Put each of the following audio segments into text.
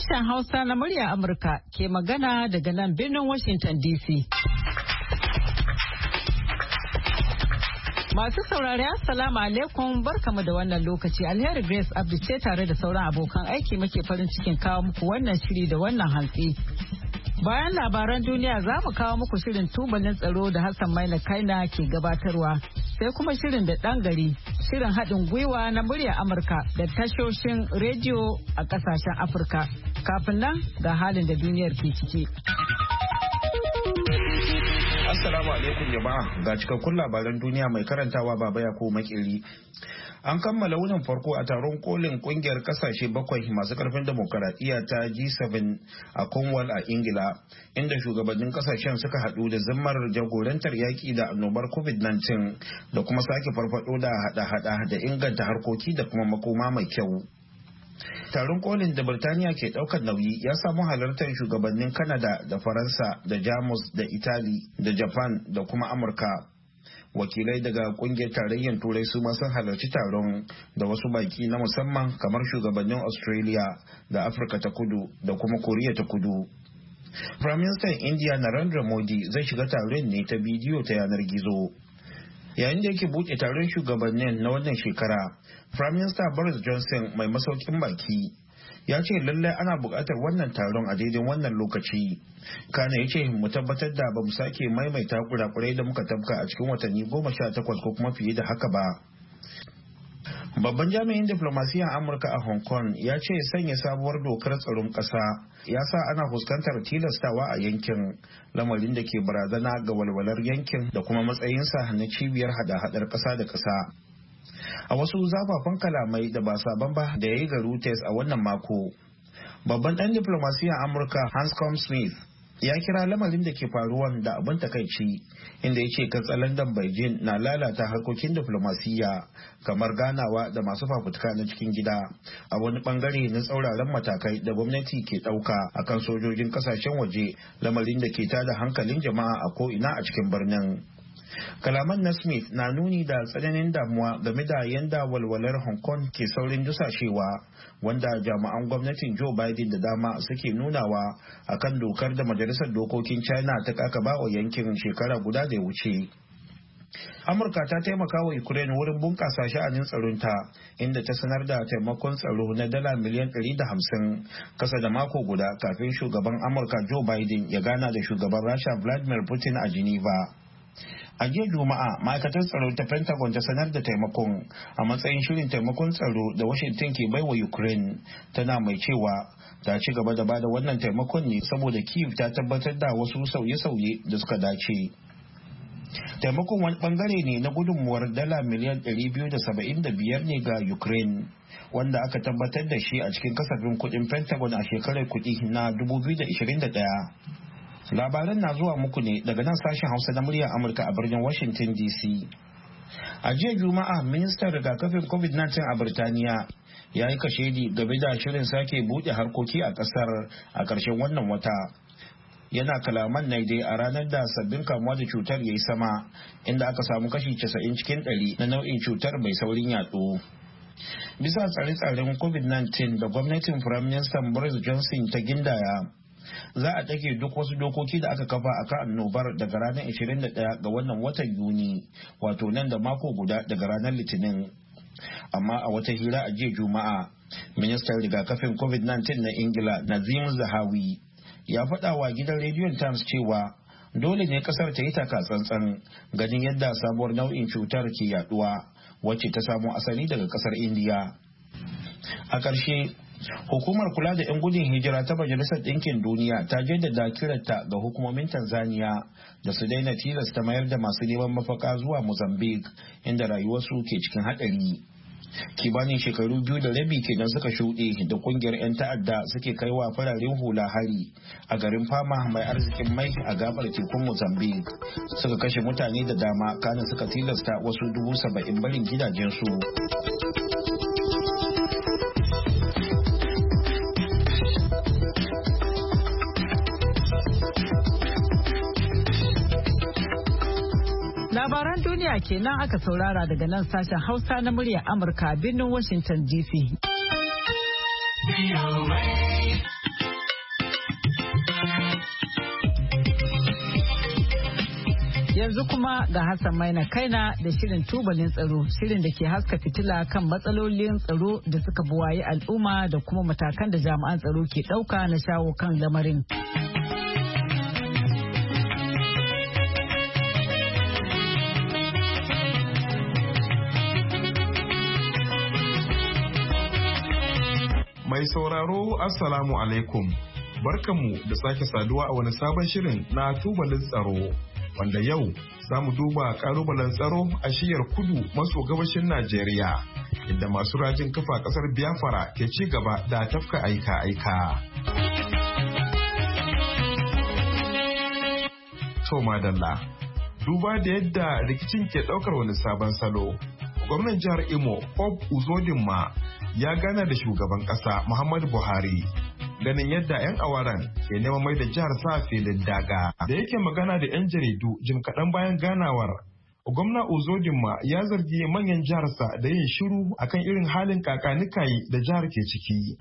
Sashen Hausa na murya Amurka ke magana daga nan birnin Washington DC. Masu saurari Assalamu alaikum barkamu da wannan lokaci. Alheri Grace Abdu ce tare da sauran abokan aiki muke farin cikin kawo muku wannan shiri da wannan hantsi. Bayan labaran duniya za mu kawo muku shirin tubalin tsaro da Hassan Maina Kaina ke gabatarwa. Sai kuma shirin da ɗan gari, shirin haɗin gwiwa na murya Amurka da tashoshin rediyo a ƙasashen Afirka. Kafin nan ga halin da duniyar ke ciki. Assalamu alaikum jama'a, ga cikakkun labaran duniya mai karantawa Baba Yakubu Makeri. An kammala wunin farko a taron kolin kungiyar kasashe bakwai masu karfin demokaradiyya ta G7 a Cornwall a Ingila, inda shugabannin kasashen suka haɗu da zimmar jagorantar yaƙi da annobar COVID-19 da kuma sake farfado da hada-hada da inganta harkoki da kuma makoma mai kyau. Taron kolin da Birtaniya ke ɗaukar nauyi ya samu halartar shugabannin Canada da Faransa da Jamus da Italy da Japan da kuma Amurka. Wakilai daga kungiyar tarayyar turai su ma sun halarci taron da wasu baki na musamman kamar shugabannin Australia da Afirka ta kudu da kuma Koriya ta kudu. Prime Minister India Narendra Modi zai shiga taron ne ta bidiyo ta yanar gizo. Yayin da yake buɗe taron shugabannin na wannan shekara, Prime Minister Boris Johnson mai masaukin baki ya ce lallai ana buƙatar wannan taron a daidai wannan lokaci. Kana ya ce mu tabbatar da ba mu sake maimaita kurakurai da muka tabka a cikin watanni 18 ko kuma fiye da haka ba. Babban jami'in diplomasiyyar Amurka a Hong Kong ya ce sanya sabuwar dokar tsaron ƙasa ya sa ana fuskantar tilastawa a yankin, lamarin da ke barazana ga walwalar yankin da kuma matsayinsa na cibiyar hada-hadar ƙasa da ƙasa. A wasu zafafan kalamai da ba sabon ba da ya yi ga Reuters a wannan mako, babban ɗan diplomasiyyar Amurka Hanscom Smith ya kira lamarin da ke faruwan da abin takaici, inda ya ce katsalandan Beijing na lalata harkokin diplomasiyya kamar ganawa da masu fafutuka na cikin gida a wani bangare na tsauraran matakai da gwamnati ke ɗauka akan sojojin kasashen waje, lamarin da ke tada hankalin jama'a a ko'ina a cikin birnin. Kalaman na Smith na nuni da tsananin damuwa game da yanda walwalar Hong Kong ke saurin dusashewa, wanda jami'an gwamnatin Joe Biden da dama suke nunawa akan dokar da Majalisar Dokokin China ta kakaba wa yankin shekara guda da ya wuce. Amurka ta taimaka wa Ukraine wurin bunƙasa sha'anin tsaronta, inda ta sanar da taimakon tsaro na dala miliyan 150 kasa da mako guda kafin shugaban Amurka Joe Biden ya gana da shugaban Rasha Vladimir Putin a Geneva. A jiya Juma'a, ma'aikatar tsaro ta Pentagon ta sanar da taimakon a matsayin shirin taimakon tsaro da Washington ke baiwa Ukraine, tana mai cewa ta ci gaba da bada wannan taimakon ne saboda Kyiv ta tabbatar da wasu sauye-sauye da suka dace. Taimakon wani bangare ne na gudunmuwar dala miliyan 275 ne ga Ukraine, wanda aka tabbatar da shi a cikin kasafin kudin Pentagon a shekarar kudi na 2021. Labaran na zuwa muku ne daga nan sashen Hausa na muryar Amurka a birnin Washington DC. A jiya Juma'a, ministan rigakafin COVID-19 a Birtaniya ya yi kashedi game da shirin sake buɗe harkoki a ƙasar a ƙarshen wannan wata. Yana kalaman na dai a ranar da sabbin kamuwa da cutar ya yi sama, inda aka samu kashi 90 cikin 100 na nau'in cutar mai saurin yaɗo. Bisa tsare-tsaren COVID-19 da gwamnatin Firaministan Boris Johnson ta gindaya, za a ɗage duk wasu dokoki da aka kafa a kan annobar daga ranar 21 ga wannan watan Yuni, wato nan da mako guda daga ranar Litinin. Amma a wata hira a jiya Juma'a, ministan rigakafin COVID-19 na Ingila Nazim Zahawi ya faɗa wa gidan rediyon Times cewa dole ne kasar ta yi taka tsantsan ganin yadda sabuwar nau'in cutar ke yaduwa, wacce ta samo asali daga kasar Indiya. A ƙarshe, hukumar kula da 'yan gudun hijira ta Majalisar Ɗinkin Duniya ta jaddada kiranta ga hukumomin Tanzania da su daina tilasta mayar da masu neman mafaka zuwa Mozambique, inda rayuwarsu ke cikin haɗari. Kimanin shekaru 2.5 kenan suka shuɗe da kungiyar 'yan ta'adda suke kaiwa fararen hula hari a garin Fama mai arzikin mai a gabar tekun Mozambique, suka kashe mutane da dama, kana suka tilasta wasu 70,000 barin gidajensu. Labaran duniya kenan aka saurara daga nan sashen Hausa na muryar Amurka a birnin Washington DC. Yanzu kuma ga Hassan Maina Kaina da shirin tubalin tsaro, shirin da ke haska fitila kan matsalolin tsaro da suka buwayi al'umma da kuma matakan da jami'an tsaro ke ɗauka na shawo kan lamarin. Mai sauraro Assalamu alaikum. Barkanmu da sake saduwa a wani sabon shirin na tubalin tsaro. Wanda yau za mu duba kalubalen tsaro a shiyar kudu maso gabashin Najeriya, inda masu rajin kafa kasar Biafra ke ci gaba da tafka aika-aika. To madalla, duba da yadda rikicin ke daukar wani sabon salo, gwamnan jihar Imo Hope Uzodinma ya gana da shugaban kasa Muhammadu Buhari. Ganin yadda 'yan awaran ke neman mai da jihar sa filin daga. Da yake magana da 'yan jaridu jim kaɗan bayan ganawar, gwamna Uzodinma ya zargi manyan jiharsa da yin shiru akan irin halin kakanikayi da jihar ke ciki.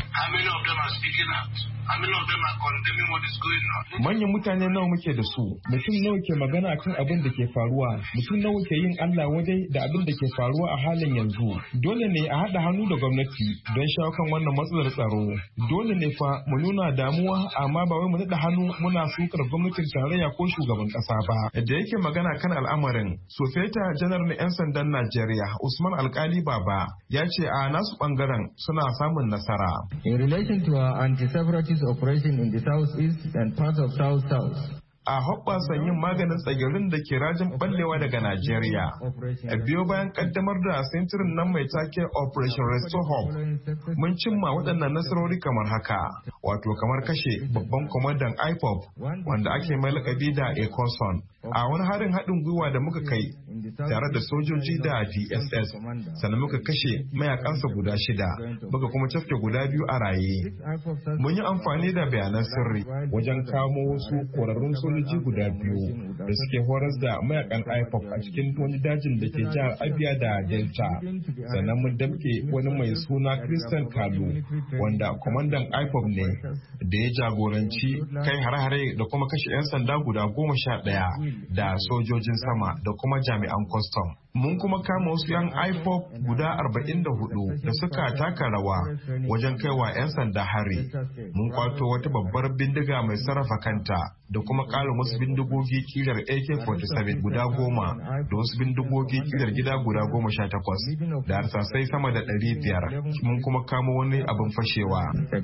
Manyan mutane nawa muke da su, mutum nawa ke magana akan abin da ke faruwa, mutum nawa ke yin Allah wadai da abin da ke faruwa a halin yanzu. Dole ne a haɗa hannu da gwamnati don shawo kan wannan matsalar tsaro. Dole ne fa mu nuna damuwa, amma ba wai mu naɗa hannu muna sukar gwamnatin tarayya ko shugaban ƙasa ba. Da yake magana kan al'amarin, Sofeta janar na 'yan sandan Najeriya Usman Alkali Baba ya ce a nasu ɓangaren suna samun nasara. In relation to our anti-separatist operation in the southeast and parts of south-south, a hoɓɓasan yin maganin tsagirin da ke rajin ɓallewa daga Najeriya. A biyo bayan ƙaddamar da sintirin nan mai take Operation Restore Hope, mun cimma waɗannan nasarori kamar haka, wato kamar kashe babban kwamandan IPOB wanda ake mai lakabi da Ecoson a wani harin haɗin gwiwa da muka kai tare da sojoji da DSS, sannan muka kashe mayakansa guda 6, muka kuma cafke guda 2 a raye. Mun yi amfani da bayanan sirri wajen kamo wasu ƙwararrun sojoji guda 2 da suke horas da mayakan IPOB a cikin wani dajin da ke jihar Abia da Delta. Sannan mun damke wani mai suna Christian Kalu wanda kwamandan IPOB ne da ya jagoranci kai hare-hare da kuma kashe 'yan sanda guda 11 da sojojin sama da kuma jami'an kwastam. Mun kuma kama wasu 'yan IPOB guda 44 da suka taka rawa wajen kaiwa 'yan sanda hari. Mun kwato wata babbar bindiga mai sarrafa kanta da kuma ƙarin wasu bindigogi kilar AK-47 guda 10 da wasu bindigogi kilar gida guda 18 da harsasai sama da 500. Mun kuma kama wani abin fashewa.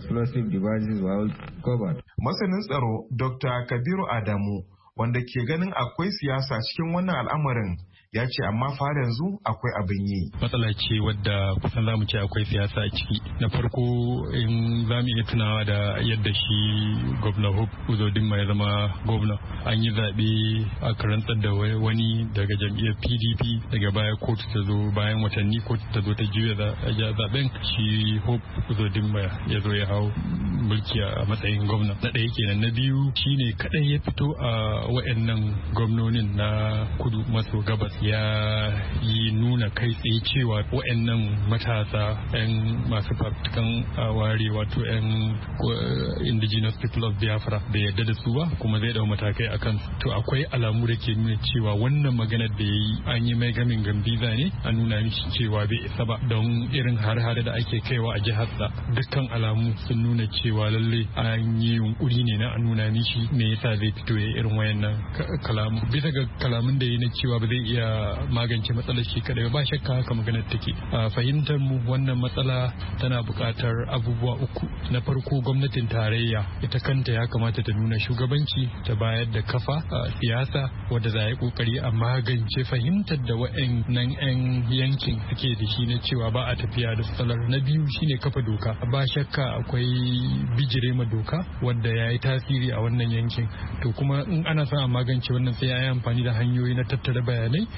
Masanin tsaro Dr. Kabiru Adamu, wanda ke ganin akwai siyasa cikin wannan al'amarin, ya ce amma fara yanzu akwai abin yi. Matsala ce wadda kusan zamu ce akwai siyasa a ciki. Na farko in zamu iya tunawa da yadda shi gwamna Hope Uzodinma ya zama gwamna. An yi zaɓe a karantar da wani daga jam'iyyar PDP, daga baya kotu ta zo, bayan watanni kotu ta zo ta juya zaɓen, shi Hope Uzodinma ya zo ya hau mulki a matsayin gwamna. Na ɗaya kenan. Na biyu shine kadai ya fito a wa'annan gwamnonin na kudu maso gabas ya yi nuna kai tsaye cewa waɗannan matasa 'yan masu fafutukan ware, wato 'yan indigenous people of Biafra, bai yarda da su ba kuma zai dau matakai a kansu. To akwai alamu da ke nuna cewa wannan maganar da ya yi an yi mai gamin gambiza ne, an nuna mishi cewa bai isa ba, don irin har-hare da ake kaiwa a jiharsa dukkan alamu sun nuna cewa lalle an yi yunkuri ne na a nuna mishi me yasa zai fito ya irin wayannan kalamu. Bisa ga kalamun da ya na cewa ba zai iya magance matsalar shi kadai ba, shakka haka maganar take. A fahimtar mu wannan matsala tana buƙatar abubuwa 3. Na farko, gwamnatin tarayya ita kanta ya kamata ta nuna shugabanci, ta bayar da kafa siyasa wadda za a yi kokari a magance fahimtar da wa'annan 'yan yankin suke da shi na cewa ba a tafiya da tsalar. Na biyu shine kafa doka. Ba shakka akwai bijire ma doka wadda ya yi tasiri a wannan yankin. To kuma in ana son a magance wannan sai ya yi amfani da hanyoyi na tattara bayanai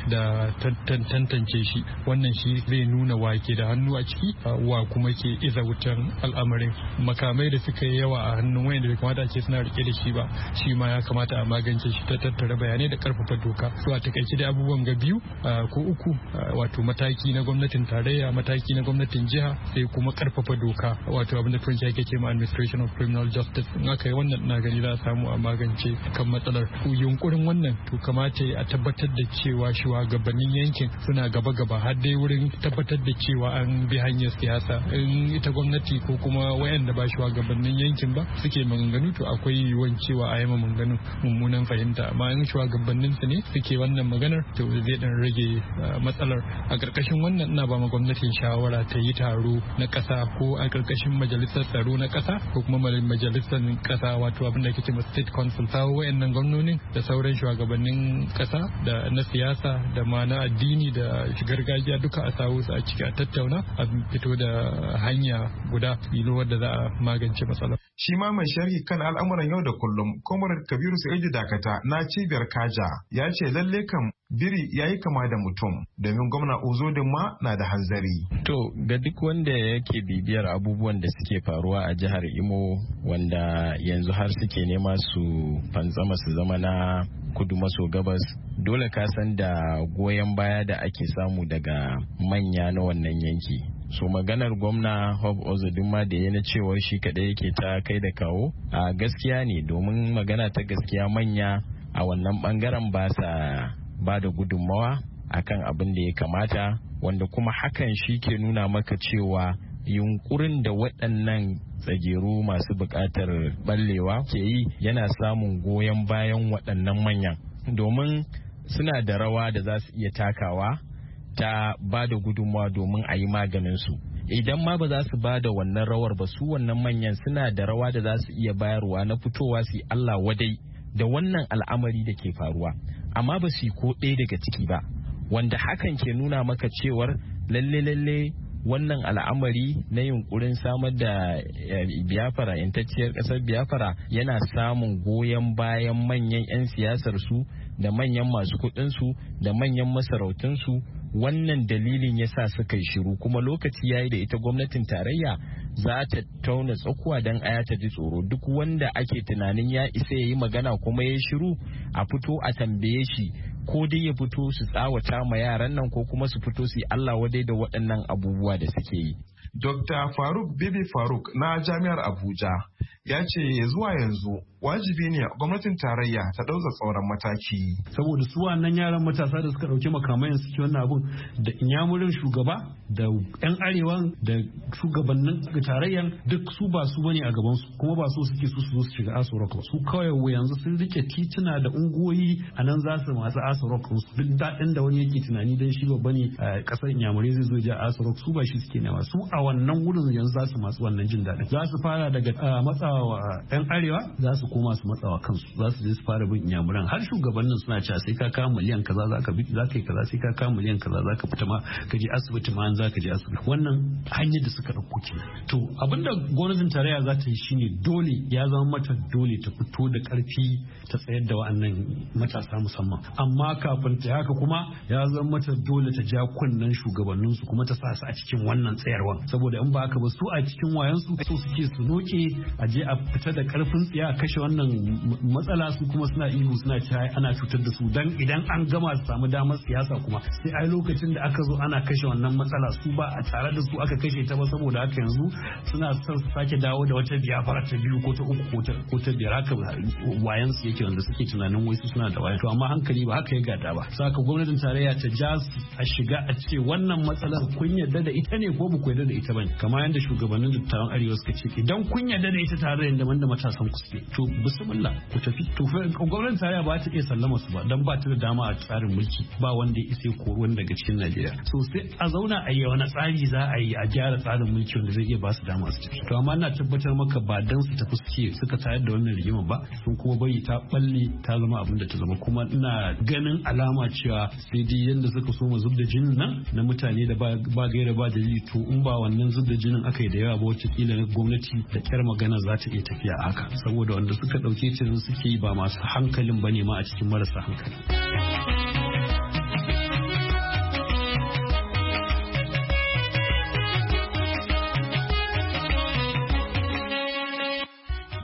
da tantance shi. Wannan shi zai nuna wake da hannu a ciki wa kuma ke iza wutan al'amarin. Makamai da suka yi yawa a hannun wayanda bai kamata a ce suna rike da shi ba, shi ma ya kamata a magance shi ta tattara bayanai da karfafa doka. So a takaice da abubuwan ga biyu ko uku, wato mataki na gwamnatin tarayya, mataki na gwamnatin jiha, sai kuma karfafa doka, wato abin da turanci ake ce ma administration of criminal justice. In aka yi wannan na gani za a samu a magance kan matsalar. Yunkurin wannan to kamata a tabbatar da cewa shugabannin yankin suna gaba-gaba har dai wurin tabbatar da cewa an bi hanyar siyasa. In ita gwamnati ko kuma wayanda ba shugabannin yankin ba suke maganganu, to akwai yiwuwar cewa a yi maganganu mummunan fahimta. Amma in shugabannin su ne suke wannan maganar, to zai dan rage matsalar. A ƙarƙashin wannan ina ba ma gwamnatin shawara ta yi taro na ƙasa ko a ƙarƙashin majalisar tsaro na ƙasa ko kuma majalisar ƙasa, wato abin da ake cewa state council, kawo wayannan gwamnonin da sauran shugabannin ƙasa da na siyasa da ma na addini da gargajiya duka a sawo su a ciki a tattauna a fito da hanya guda ilo wadda za a magance matsalar. Shi ma mai sharhi kan al'amuran yau da kullum, Comrade Kabiru Sa'idu Dakata na cibiyar Kaja, ya ce lalle kam biri ya yi kama da mutum, domin gwamna Uzodinma na da hanzari. To, ga duk wanda yake bibiyar abubuwan da suke faruwa a jihar Imo, wanda yanzu har suke nema su fantsama su zama na kudu maso gabas, dole ka san da goyon baya da ake samu daga manya na wannan yanki. So maganar gwamna Hope Uzodinma da yana cewa shi kadai yake ta kai da kawo a gaskiya ne, domin magana ta gaskiya manya a wannan bangaren ba sa ba da gudunmawa akan abin da ya kamata, wanda kuma hakan shi ke nuna maka cewa yunkurin da waɗannan tsageru masu buƙatar ballewa ke yi yana samun goyon bayan waɗannan manyan, domin suna da rawa da za su iya takawa ta ba da gudunmawa domin a yi maganinsu. Idan ma ba za su ba da wannan rawar ba, su wannan manyan suna da rawa da za su iya bayarwa na fitowa su yi Allah wadai da wannan al'amari da ke faruwa, amma ba su yi ko ɗaya daga ciki ba, wanda hakan ke nuna maka cewar lalle wannan al'amari na yunkurin samar da Biafra, yantacciyar ƙasar Biafra, yana samun goyon bayan manyan 'yan siyasar su da manyan masu kuɗin su da manyan masarautun su. Wannan dalilin yasa suka yi shiru, kuma lokaci yayi da ita gwamnatin tarayya za ta tauna tsakuwa don aya ta ji tsoro. Duk wanda ake tunanin ya isa ya yi magana kuma ya shiru, a fito a tambaye shi, ko dai ya fito su tsawata ma yaran nan ko kuma su fito su yi Allah wadai da waɗannan abubuwa da suke yi. Dr. Faruk Bibi Faruk na Jami'ar Abuja ya ce zuwa yanzu wajibi ne gwamnatin tarayya ta ɗauka tsauran mataki. Saboda su wannan yaran matasa da suka ɗauki makamai suke wannan abun, da inyamurin shugaba da 'yan arewa da shugabannin tarayyan duk su ba su bane a gaban su, kuma ba so suke su zo su shiga Aso Rock. Su kawai yanzu sun rike tituna da ungoyi a nan za su masu Aso Rock. Duk daɗin da wani yake tunani dan shi babba ne a ƙasar inyamurai zai zo ja Aso Rock, su ba shi suke nema. Su a wannan wurin yanzu za su masu wannan jin daɗin. Za su fara daga matsawa 'yan arewa, za su koma su matsawa kansu, za su je su fara bin inyamuran. Har shugabannin suna cewa sai ka kawo miliyan kaza za ka yi kaza, sai ka kawo miliyan kaza za ka fita ma ka je asibiti ma za ka je asibiti. Wannan hanyar da suka ɗauko kenan. To abinda gwamnatin tarayya za ta yi shine dole, ya zama mata dole ta fito da ƙarfi ta tsayar da wa'annan matasa musamman. Amma kafin ta haka kuma ya zama mata dole ta ja kunnen shugabanninsu kuma ta sa su a cikin wannan tsayarwan, saboda in ba haka ba su a cikin wayansu so suke su noke a je a fita da karfin tsiya a kashe wannan matsala, su kuma suna ihu suna cewa ana cutar da su, dan idan an gama su samu damar siyasa kuma sai ai lokacin da aka zo ana kashe wannan matsala su ba a tare da su aka kashe ta ba, saboda haka yanzu suna son su sake dawo da wata Biafra ta biyu ko ta uku ko ta biyar, haka wayan su yake wanda suke tunanin wai su suna da waya. To amma hankali ba haka ya gada ba, saka gwamnatin tarayya ta ja a shiga a ce wannan matsalar kun yarda da ita ne ko ba ku yarda da ita bane, kamar yadda shugabannin dattawan arewa suka ce idan kun yarda da ita tare da wanda matasan ku suke, to bismillah ku tafi. To gwamnatin tarayya ba ta iya sallama su ba, dan ba ta da dama a tsarin mulki, ba wanda ya isa koro wani daga cikin Najeriya. So sai a zauna a yi wani tsari za a yi a gyara tsarin mulki wanda zai iya ba su dama su tafi. To amma ina tabbatar maka ba dan su tafi suka tayar da wannan rigima ba, sun kuma bari ta balle ta zama abin da ta zama. Kuma ina ganin alama cewa sai dai yanda suka so mu zubda jinin nan na mutane da ba gaira ba dalili, to in ba wannan zubda jinin aka yi da yawa ba, wacce kila gwamnati da kyar magana za ta iya tafiya haka, saboda wanda suka dauke ta suke yi ba masu hankalin bane ma a cikin marasa hankali.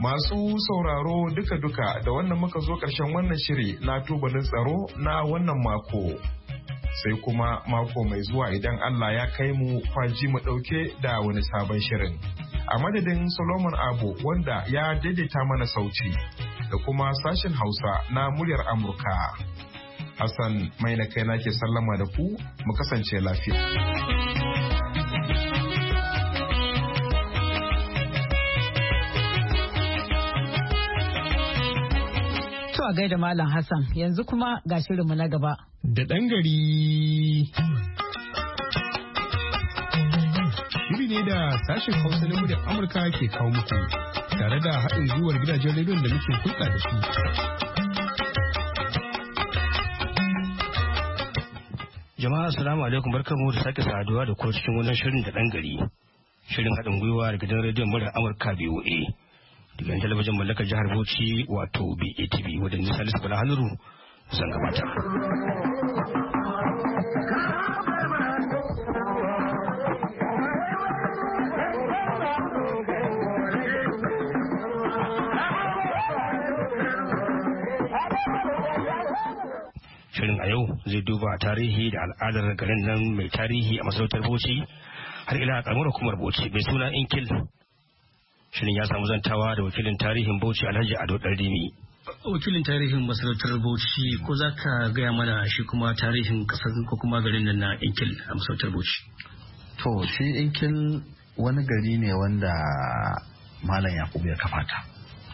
Masu sauraro duka-duka da wannan muka zo ƙarshen wannan shiri na tubalin tsaro na wannan mako. Sai kuma mako mai zuwa idan Allah ya kai mu kwaji mu ɗauke da wani sabon shirin. A madadin Solomon Abu wanda ya daidaita mana sauti da kuma sashen Hausa na muryar Amurka. Hassan mai na kai nake sallama da ku mu kasance lafiya. A gaida Malam Hassan yanzu kuma ga shirinmu na gaba. Da ɗan gari. Shiri ne da sashen Hausa na muryar Amurka ke kawo muku tare da haɗin gwiwar gidajen rediyon da muke hulɗa da su. Jama'a assalamu alaikum, barkamu da sake saduwa da ku cikin wannan shirin da ɗan gari. Shirin haɗin gwiwa da gidan rediyon muryar Amurka BOA. Daga talabijin mallakar jihar Bauchi wato BATV wadda ni Salisu Bala Haluru zan gabatar. Shirin a yau zai duba tarihi da al'adar garin nan mai tarihi a masarautar Bauchi har ila a karamar hukumar Bauchi mai suna Inkil. Shirin ya samu zantawa da wakilin tarihin Bauchi Alhaji Ado Ɗanrimi. Wakilin tarihin masarautar Bauchi ko za ka gaya mana shi kuma tarihin ƙasar ko kuma garin nan na Inkil a masarautar Bauchi? To shi Inkil wani gari ne wanda Malam Yakubu ya kafa ta.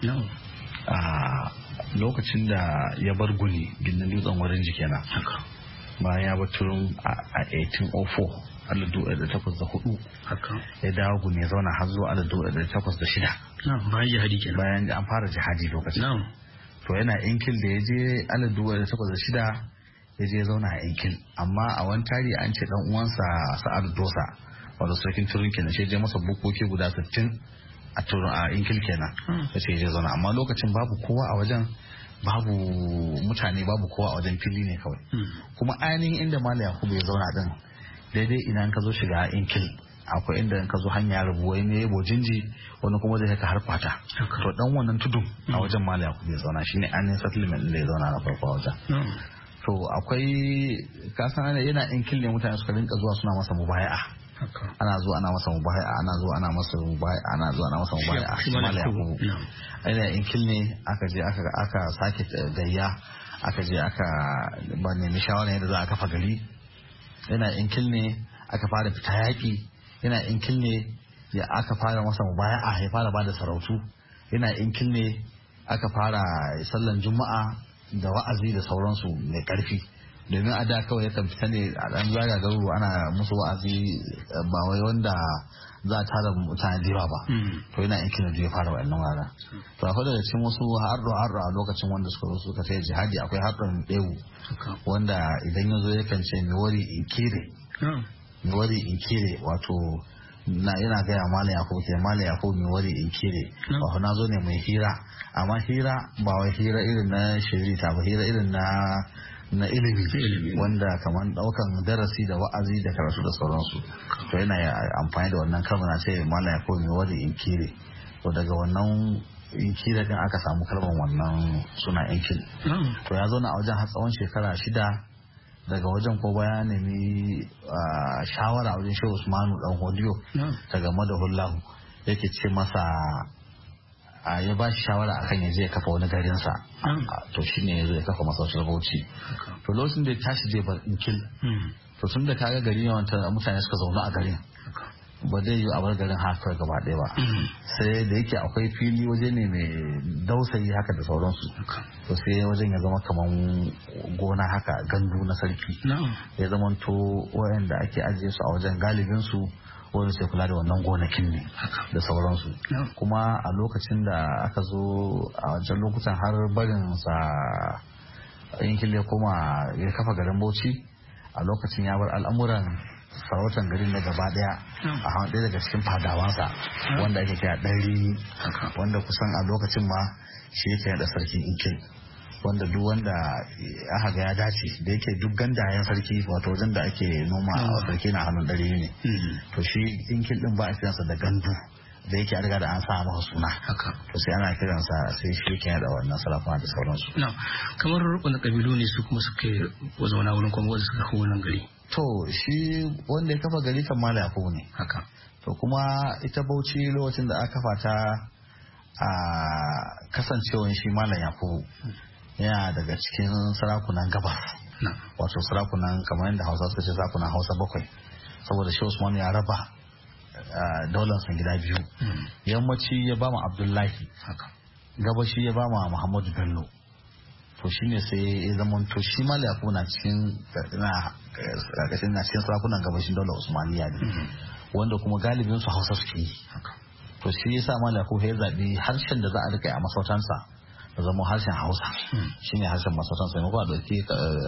A lokacin da ya bar Guni gindin dutsen wurin jikena. Bayan ya bar Turun a 1804. 1804 ya dawo Gune zauna har zuwa 1806 bayan jihadi kenan, bayan an fara jihadi lokacin. To yana Inkil da ya je 1806 ya je zauna a Inkil, amma a wani tari an ce dan uwansa Sa'ad Dosa wanda sarkin Turun kenan shi je masa bukoki guda 60 a Turun a Inkil kenan ya ce je zauna, amma lokacin babu kowa a wajen, babu mutane, babu kowa a wajen, fili ne kawai. Kuma ainihin inda Malam Yakubu ya zauna din daidai idan ka zo shiga Inkil akwai inda ka zo hanya rabuwa ne Bojinji, wani kuma zai ka har Kwata. To dan wannan tudun a wajen Malam Yakubu ya zauna, shine ainihin settlement da ya zauna na farko a wajen. To akwai kasan yana Inkil ne mutane suka rinka zuwa suna masa mubaya'a. Ana zuwa ana masa mubaya'a, ana zuwa ana masa mubaya'a, ana zuwa ana masa mubaya'a. Malam Yakubu aina Inkil ne aka je aka sake gayya, aka je aka ba nemi shawara yadda za a kafa gari. Yana Inkil ne aka fara fita yaƙi, yana Inkil ne ya aka fara masa mubaya'a, ya fara bada sarautu. Yana Inkil ne aka fara sallan juma'a da wa'azi da sauransu mai ƙarfi, domin a da kawai yakan fita ne a ɗan zaga garuruwa ana musu wa'azi, ba wai wanda za a tara mutane da yawa ba. To yana Inkil ne ya fara wa'annan wuraren. To akwai daga cikin wasu harɗo a lokacin wanda suka sai jihadi, akwai harɗon ɗewu wanda idan ya zo yakan ce miwari inkire wato yana gaya Malam Yakubu ke Malam Yakubu miwari inkire, wato na zo ne mai hira, amma hira ba wai hira irin na shirita ba, hira irin na ilimi wanda kamar daukan darasi da wa'azi da karatu da sauransu. To yana amfani da wannan kalmar ce Malam Yakubu miwari inkire. To daga wannan Inkil din aka samu kalmar wannan suna Inkil. To ya zauna a wajen har tsawon shekara 6, daga wajen ko baya nemi shawara a wajen Shehu Usmanu dan Hodiyo ta game da Hullahu, yake ce masa ya ba shi shawara akan ya je ya kafa wani garinsa. To shine ya zo ya kafa masarautar Bauchi. To lokacin da ya tashi zai bar Inkil, to tun da kaga gari ne wanda mutane suka zauna a garin, ba zai yi a bar garin haka gaba ɗaya ba, sai da yake akwai fili waje ne mai dausayi haka da sauransu. To sai wajen ya zama kaman gona haka, gandu na sarki. Ya zama to wayanda ake ajiye su a wajen galibin su wanda sai kula da wannan gonakin ne da sauransu. Kuma a lokacin da aka zo a wancan lokutan har barin sa Inkil ya koma ya kafa garin Bauchi, a lokacin ya bar al'amuran sarautar garin na gaba daya a hannun ɗaya daga cikin fadawansa wanda ake kira ɗari, wanda kusan a lokacin ma shi yake da sarkin Inkil, wanda duk wanda aka ga ya dace da yake duk gandayen sarki wato wajen da ake noma a sarki na hannun ɗari ne. To shi Inkil din ba a kiransa da gandu, da yake a riga da an sa masa suna to sai ana kiransa sai shi yake da wannan sarakuna da sauransu. Kamar wani kabilu ne su kuma suka zauna wurin kuma wanda suka kawo wannan gari? To shi wanda ya kafa gari kan Malam Yakubu ne. To kuma ita Bauchi lokacin da aka kafa ta a kasancewan shi Malam Yakubu yana daga cikin sarakunan gabas. Wato sarakunan kamar yadda Hausa suka ce sarakunan Hausa 7 saboda shi Usman ya raba daular sun gida biyu. Yammaci ya ba mu Abdullahi, gabashi ya ba mu Muhammadu Bello. To shine sai ya zama to shi Malam Yakubu na cikin sarakunan gabashin daular Usmaniya ne, wanda kuma galibin su Hausa suke yi. To shi yasa Malam Yakubu ya zabi harshen da za a rika a masautansa da zama harshen Hausa, shine harshen masautansa. Ne ko a dauki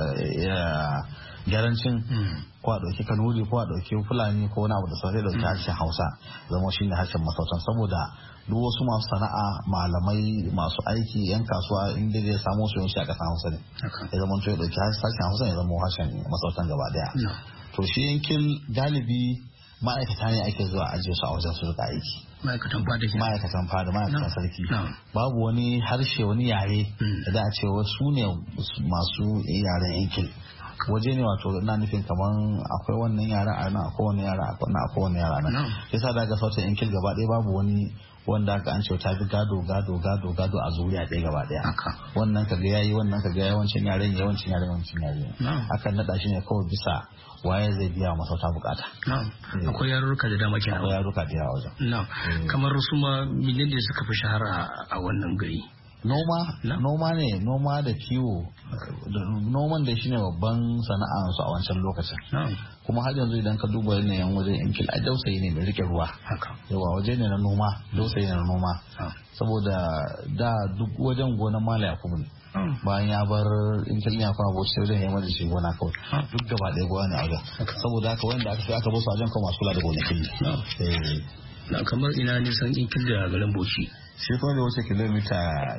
Garancin ko a dauki Kanuri ko a dauki Fulani ko wani abu da sai dauki harshen Hausa zama shine harshen masautan, saboda duk wasu masu sana'a, malamai, masu aiki, yan kasuwa inda zai samu su yawanci a kasan Hausa ne. Ya zama to ya dauki harshen Hausa ya zama harshen masautan gaba daya. To shi yankin galibi ma'aikata ne ake zuwa ajiye su a wajen su rika aiki. Ma'aikatan fada, ma'aikatan sarki. Babu wani harshe, wani yare da za a ce wasu ne masu yaren yankin. Waje ne wato ina nufin kaman akwai wannan yara a nan, akwai wannan yara akwai wannan yara nan. Yasa daga sautin yankil gaba ɗaya babu wani wanda aka an ce ta bi gado a zuriya ɗaya gaba ɗaya. Wannan kaga yayi, wannan kaga yawancin yaren. Akan naɗa shi ne kawai bisa waye zai biya masauta bukata. Akwai yarurruka da dama kenan. Akwai yarurruka da yawa wajen. Kamar su ma menene suka fi shahara a wannan gari? Noma ne, noma da kiwo. Noman da shine babban sana'ar su a wancan lokacin. Kuma har yanzu idan ka duba yanayin wajen yankil a dausayi ne mai rike ruwa. Yawa waje ne na noma, dausayi ne na noma. Saboda da duk wajen gonan Malam Yakubu ne. Bayan ya bar yankil ne ya kuma bauchi wajen ya mada shi gona kawai. Duk gaba ɗaya gona ne a wajen. Saboda haka wanda aka sai aka basu a wajen kuma masu kula da gonakin ne. Kamar ina nisan yankil da garin Bauchi? Shi kuma da wuce kilomita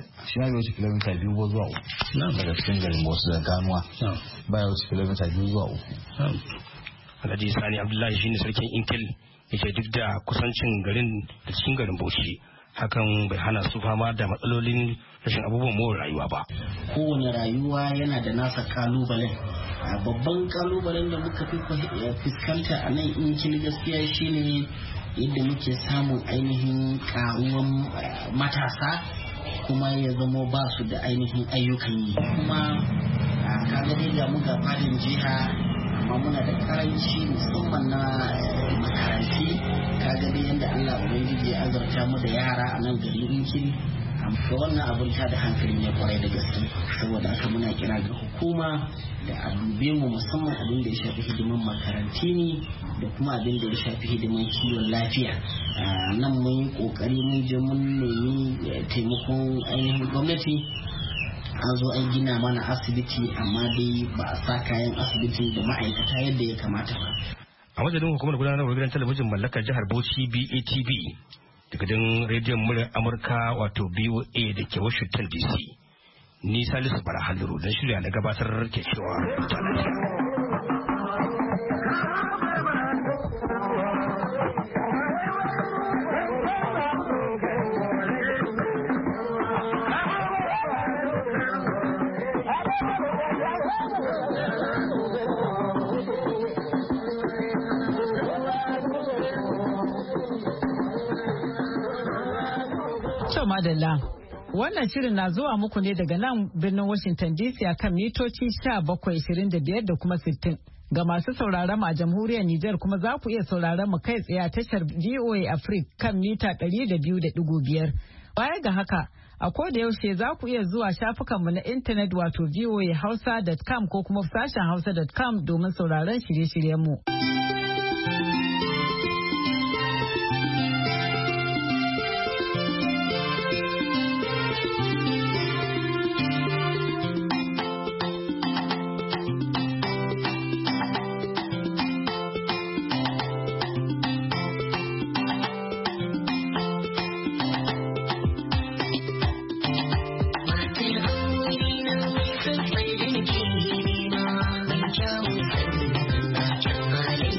2 ko zuwa 3 daga cikin garin Bauchi da ganuwa. Baya wuce kilomita 2 zuwa 3. Alhaji Sani Abdullahi shine sarkin Inkil, yace duk da kusancin garin da cikin garin Bauchi, hakan bai hana su fama da matsalolin rashin abubuwan more rayuwa ba. Kowane rayuwa yana da nasa kalubalen. Babban kalubalen da muka fi fuskanta a nan Inkil gaskiya shine yadda muke samun ainihin karuwan matasa kuma ya zama ba su da ainihin ayyukan yi. Kuma kaga dai ga muka fadin jiha amma muna da karanci musamman na makaranti. Kaga dai yadda Allah Ubangiji ya azurta mu da yara a nan garin Inkil. Ga wannan abin ta da hankali ne kwarai da gaske, saboda haka muna kira ga hukuma da a dube mu musamman abin da ya shafi hidiman makaranti ne da kuma abin da ya shafi hidiman kiwon lafiya. Nan mun yi kokari mun je mun nemi taimakon ainihin gwamnati, an zo an gina mana asibiti amma dai ba a sa kayan asibiti da ma'aikata yadda ya kamata ba. A wajen hukumar gudanarwar gidan talabijin mallakar jihar Bauchi BATV da gidan rediyon muryar Amurka wato BOA da ke Washington DC, ni Salisu Bara Halliru don shirya na gabatar ke cewa madalla. Wannan shirin na zuwa muku ne daga nan birnin Washington DC a kan mitoci 1725 da kuma 60. Ga masu sauraron mu a jamhuriyar Nijar kuma za ku iya sauraron mu kai tsaye a tashar VOA Africa kan mita 200.5. Baya ga haka, a koda yaushe za ku iya zuwa shafukanmu na intanet wato voahausa.com ko kuma sashen hausa.com domin sauraron shirye-shiryenmu. Thank you.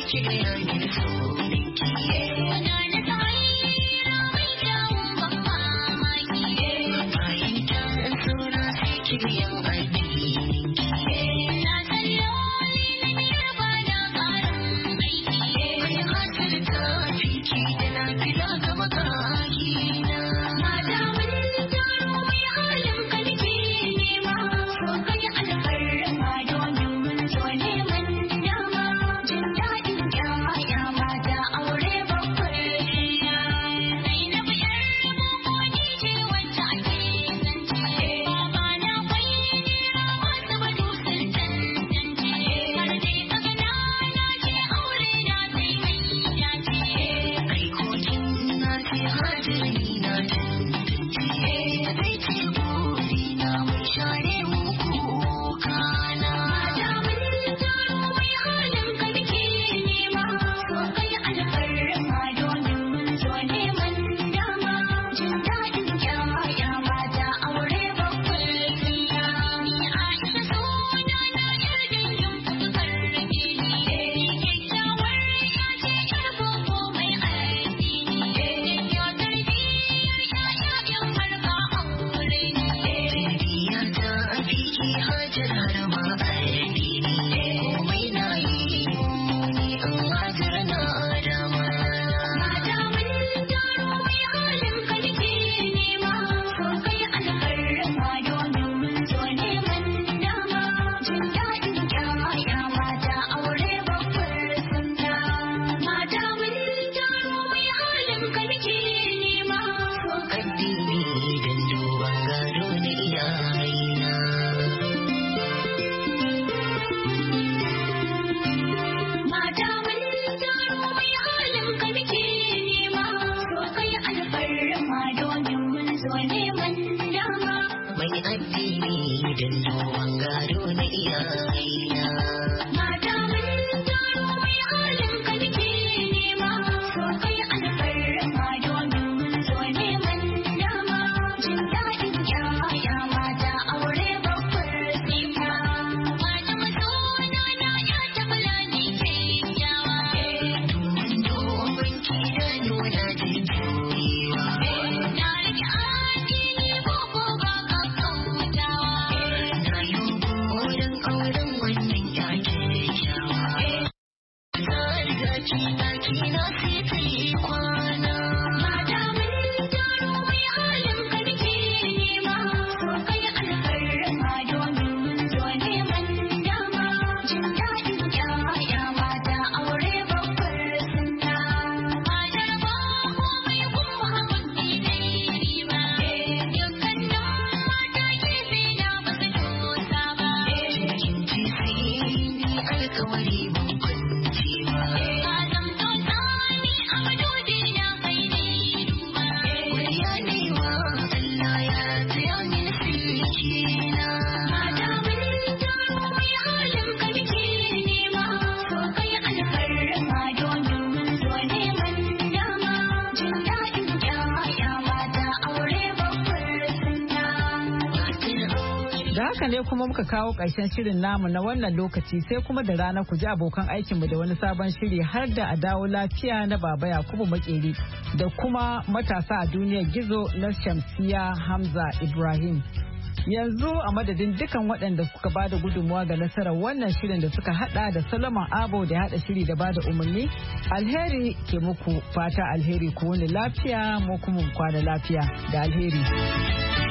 haka ne kuma muka kawo ƙarshen shirin namu na wannan lokaci sai kuma da rana ku ji abokan aikinmu da wani sabon shiri har da a dawo lafiya na Baba Yakubu Makeri da kuma matasa a duniyar gizo na Shamsiya Hamza Ibrahim. Yanzu a madadin dukan waɗanda suka bada gudunmuwa ga nasarar wannan shirin da suka hada da Solomon Abo da hada shiri da bada umarni, alheri ke muku fata alheri ku wani lafiya mu kuma kwana lafiya da alheri.